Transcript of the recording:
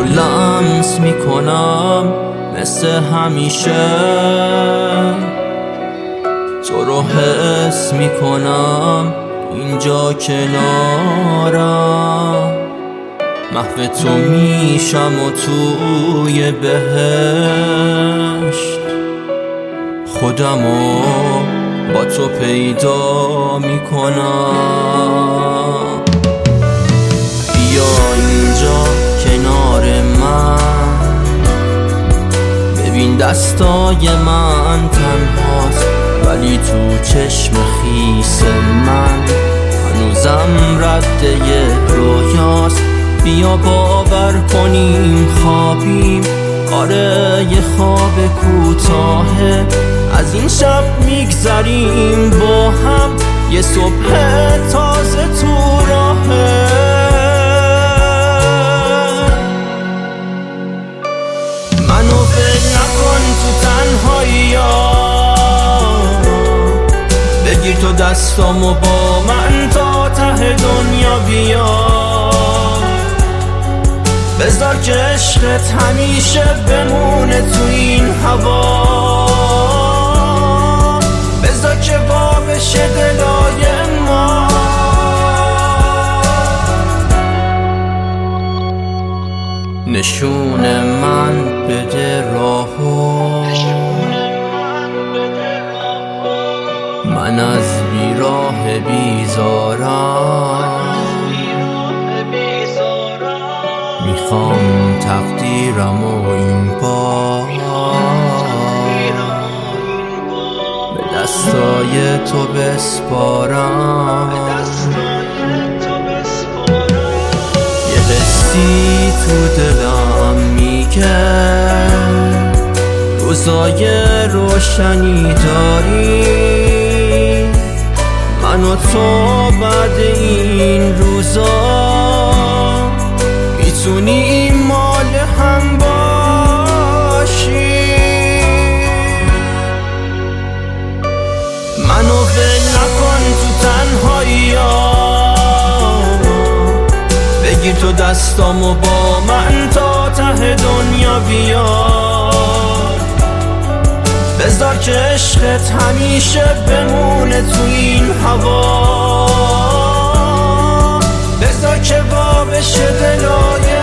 لمس میکنم مثل همیشه، تو رو حس میکنم اینجا کنارم، محو تو میشم و توی بهشت خودمو با تو پیدا میکنم. بیا اینجا کنار من، ببین دستای من تنهاست ولی تو چشم خیس من هنوزم رده رویاست. بیا باور کنیم خوابیم، آره یه خواب کوتاهه، از این شب میگذریم با هم، یه صبح تازه تو راهه. منو ول نکن تو تنهایی‌ها، بگیر تو دستامو با من تا ته دنیا بیا، بذار که عشقت همیشه بمونه تو این هوا، بذار که وا بشه دلای ما. نشون من بده راهو، من از بیراه بیزارم، میخوام تقدیرم و این بار به دستای تو بسپارم. یه حسی تو دلم میگه روزای روشنی داری، من و تو بعد این روزا میتونیم مال هم باشی. منو ول نکن تو تنهایی‌ها، بگیر تو دستامو با من تا ته دنیا بیار، بذار که عشقت همیشه بمونه تو این هوا، بذار که وا بشه دلای